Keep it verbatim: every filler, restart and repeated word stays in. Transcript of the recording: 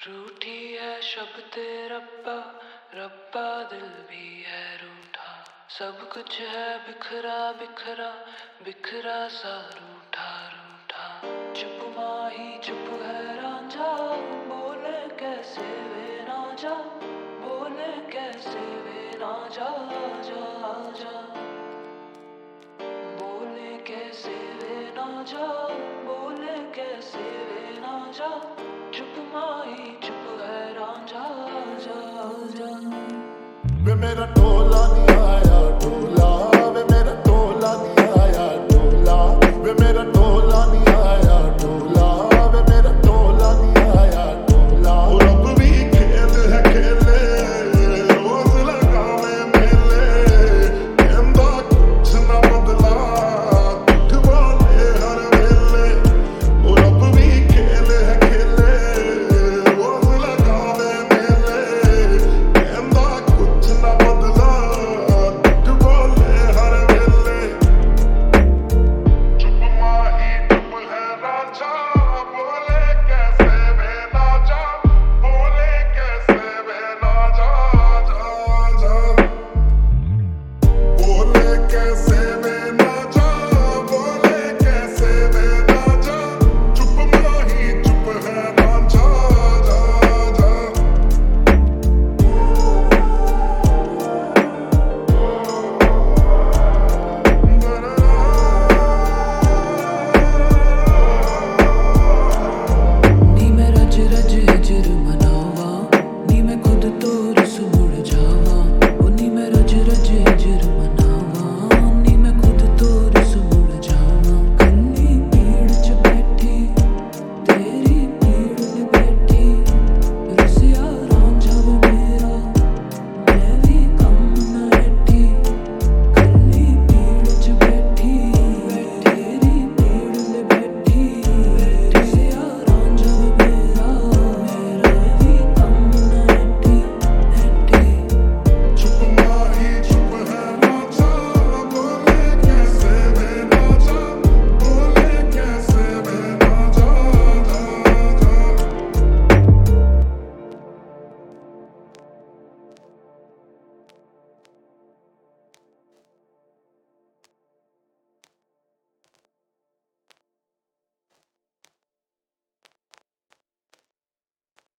रूठी है शब्द रब्बा, रब्बा दिल भी है रूठा। सब कुछ है बिखरा बिखरा, बिखरा सा रूठा रूठा। चुप माही चुप है रांझा, बोले कैसे वे ना जा, बोले कैसे वे ना जा जा जा। बोले कैसे वे ना जा, बोले कैसे वे ना जा। चुप माही चुप है रांझा जा जा। वे मेरा